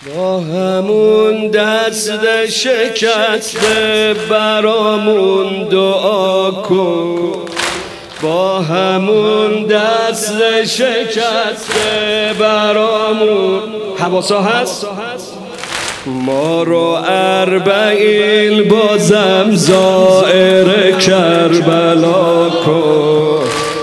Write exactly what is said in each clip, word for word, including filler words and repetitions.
با همون دست شکسته برامون دعا کن، با همون دست شکسته برامون حواسا هست. ما رو اربعین بازم زائر کربلا کن،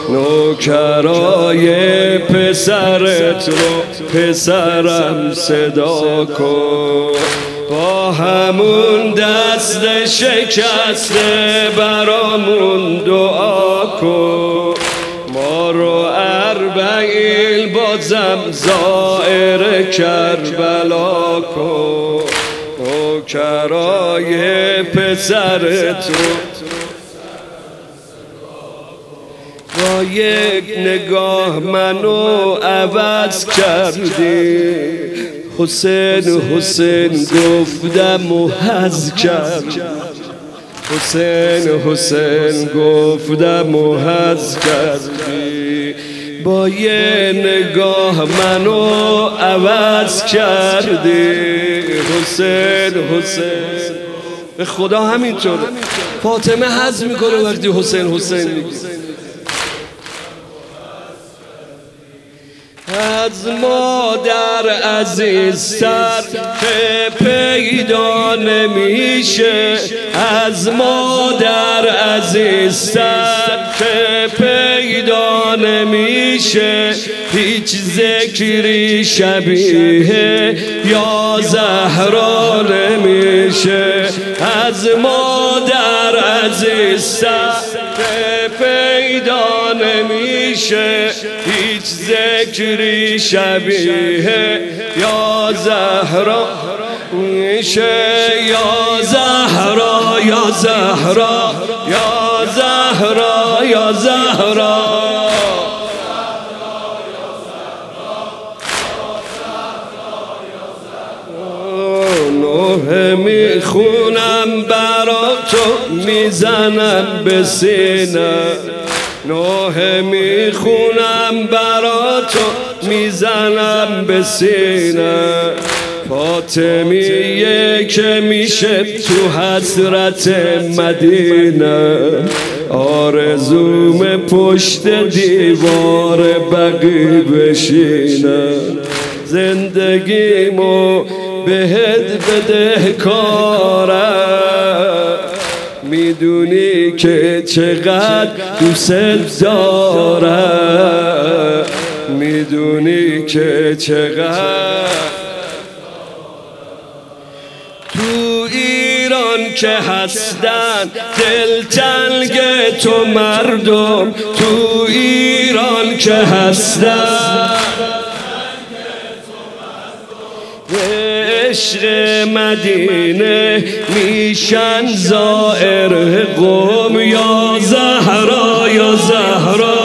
نوکرای پسرت رو پسرم صدا کن. با همون دست شکسته برامون دعا کن، ما رو اربعین بازم زائر کربلا کن، نوکرای پسرت رو با یک نگاه منو عوض کردی. حسین حسین گفتم و حظ کرد، حسین حسین گفتم و حظ کردی. با یه نگاه منو عوض کردی. حسین حسین به خدا همینطوره. فاطمه حظ میکنه وقتی حسین حسین میگه. از مادر عزیزتر که پیدا نمیشه، از مادر عزیزتر که پیدا نمیشه، هیچ ذکری شبیه یا زهرا نمیشه. از مادر عزیزتر که پیدا نمیشه، هیچ ذکری شبیه یا زهرا میشه. یا زهرا یا زهرا یا زهرا یا زهرا. نوحه میخونم برا تو میزنم به سینه، نوحه میخونم برا تو میزنم به سینه. فاطمیه که میشه تو حسرت مدینه، آرزوم پشت دیوار بقی بشینه. زندگیمو بهت بده کارم، میدونی که چقدر دوست دارم، میدونی که چقدر. تو ایران که هستن دلتنگ تو مردم، تو ایران که هستن عشق مدینه میشن زائر قوم. یا زهرا یا زهرا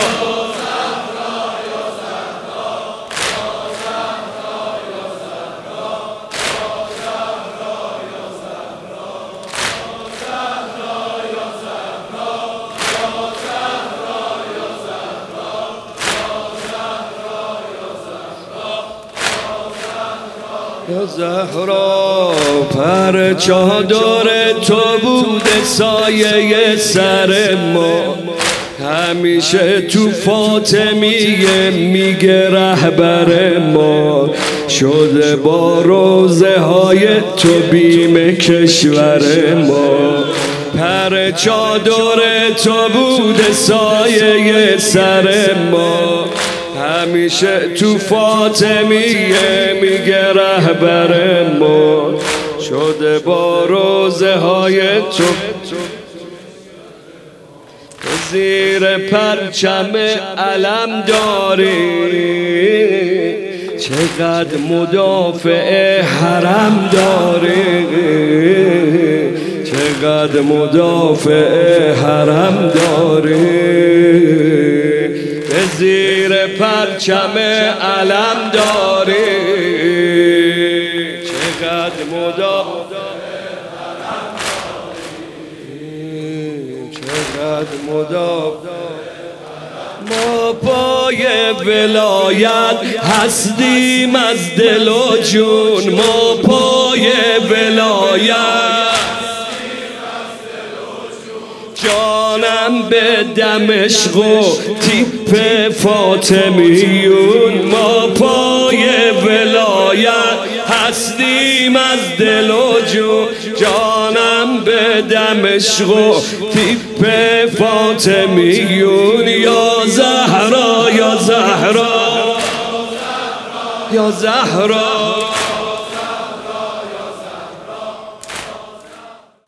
یا زهرا. پر چادر تو بوده سایه سر ما، همیشه تو فاطمیه میگه رهبر ما. شده با روزه های تو بیم کشور ما. پر چادر تو بوده سایه سر ما، همیشه تو فاطمیه میگه رهبر ما. شده با روزه های تو زیر پرچم علم داری، چقدر مدافع حرم داری، چقدر مدافع حرم داری. زیر پرچم علم داری، چقدر مدافع حرم داری، چقدر مدافع. ما پای ولایت هستیم از دل و جون، ما پای ولایت جانم به دمشق و تیپ فاطمیون، ما پای ولایت هستیم از دل و جون، جانم به دمشق و تیپ فاطمیون. یا زهرا یا زهرا یا زهرا